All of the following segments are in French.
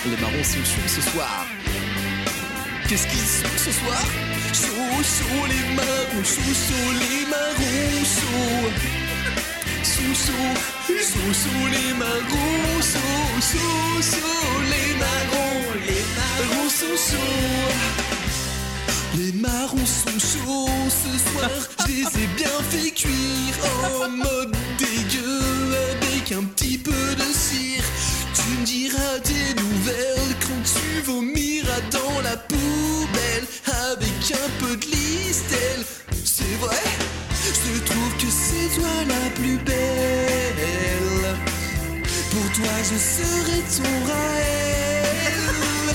Les marrons sont chauds ce soir. Qu'est-ce qu'ils sont ce soir? Chaud, chaud les marrons, chaud, chaud les marrons, chaud. Chaud, chaud, chaud, chaud les marrons, chaud, chaud, chaud les marrons sont chauds. Les marrons sont chauds ce soir, je les ai bien fait cuire en mode dégueu avec un petit peu de cire. Tu me diras tes nouvelles quand tu vomiras dans la poubelle avec un peu de Listel. C'est vrai, je trouve que c'est toi la plus belle. Pour toi je serai ton Raël.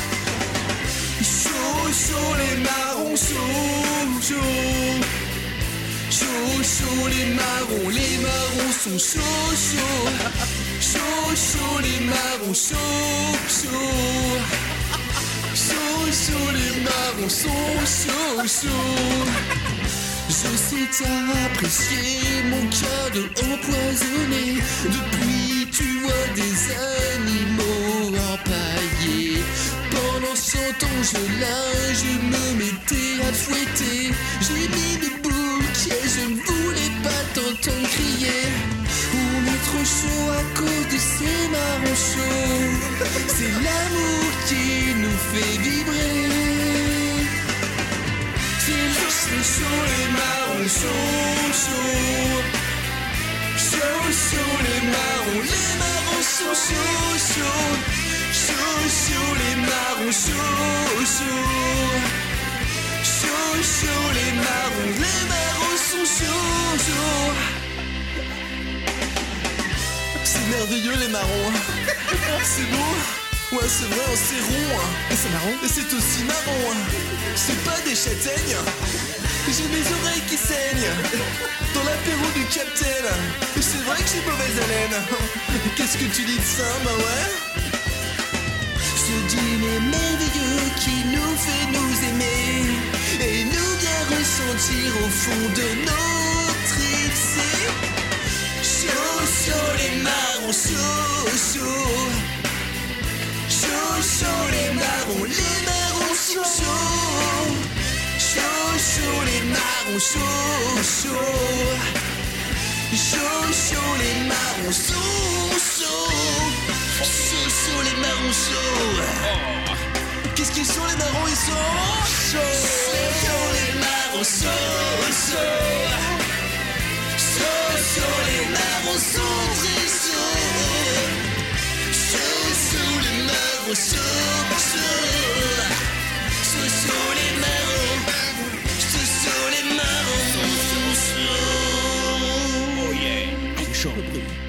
Chaud, chaud les marrons, chaud, chaud. Chaud, chaud les marrons sont chauds, chauds. Chaud, chaud les marrons, chaud, chaud. Chaud, chaud les marrons sont chauds, chauds. Je sais t'as apprécié mon cadeau empoisonné. Depuis tu vois des animaux empaillés. Pendant 100 ans je me mettais à fouetter. J'ai mis des bouquets, je ne voulais pas t'entendre crier. On est trop chaud à cause de ces marrons chauds. C'est l'amour qui nous fait vibrer. C'est chaud les marrons chauds, chauds. Chaud, chaud les marrons sont chauds, chauds. Chaud, chaud les marrons chauds, chauds. Chaud, chaud les marrons sont chauds, chauds. C'est merveilleux les marrons. C'est beau. Ouais c'est vrai, c'est rond. Et c'est marrant. Et c'est aussi marrant. C'est pas des châtaignes. J'ai mes oreilles qui saignent dans l'apéro du Capitaine. C'est vrai que j'ai mauvaise haleine. Qu'est-ce que tu dis de ça, bah ouais. Ce dîner merveilleux qui nous fait nous aimer et nous bien ressentir au fond de nos tripes. C'est chaud, chaud les marrons, chaud, chaud. Chaud, chaud les marrons sont chauds. Chaud, chaud les marrons, chaud, chaud. Chaud, chaud les marrons sont chauds. Chaud, chaud les marrons chauds. Qu'est-ce qu'ils sont les marrons? Ils sont chauds. Chaud les marrons chauds, chauds. Chaud, chaud les marrons sont très chauds. Chaud, chaud les marrons chauds, chauds. Chaud, chaud les marrons. Chaud, chaud les marrons sont chauds. Oh yeah, chaud.